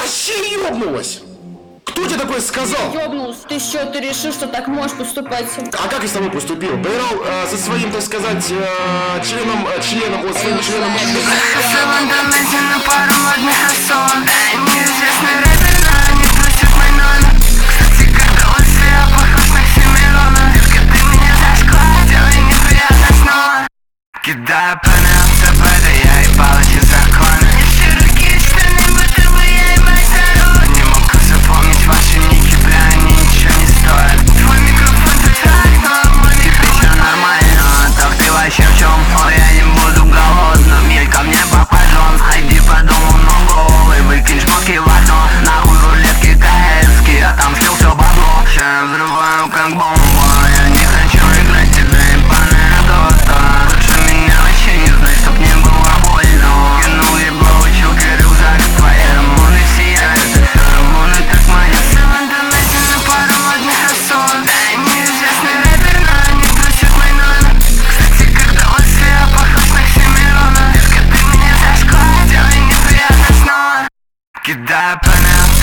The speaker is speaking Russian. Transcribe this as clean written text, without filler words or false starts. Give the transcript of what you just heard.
вообще ёбнулась? Кто тебе такое сказал? Ёбнулся, ты что, ты решил, что так можешь поступать? А как я с тобой поступил? Поиграл со своим, так сказать, членом, вот своим членом. В интернете на пару модных особ. Неизвестный рэпер, но не просит мой номер. Кстати, как голосы, я похож на Оксимирона. Детка, ты меня зашквар, делай неприятно снова. Кидаю панель в ЦБД, я ебал эти законы. Широкие штаны, будто бы я ебать народ. Не могу запомнить ваши ники, бля, они ничего не стоят. Твой микрофон ты так, но мой микрофон всё нормально, так ты вообще в чем? О, я не буду голодным, ель ко мне попадён. Хайди по дому много, и выкинь шмотки в окно. Нахуй рулетки КСки, а там слил всё бабло. Ща я взрываю как бомба, я не хочу играть тебя, ебаная дота. Лучше меня вообще не знать, чтоб не было больно. Кинул ебло, училка, рюкзак в твоем. Он и сияет, и всё равно не так моя. В интернете на пару модных особ. Неизвестный рэпер, но не просит мой номер. Кстати, когда голосы, я похож на Оксимирона. Детка, ты меня зашквар, делай неприятно снова. Кидаю панель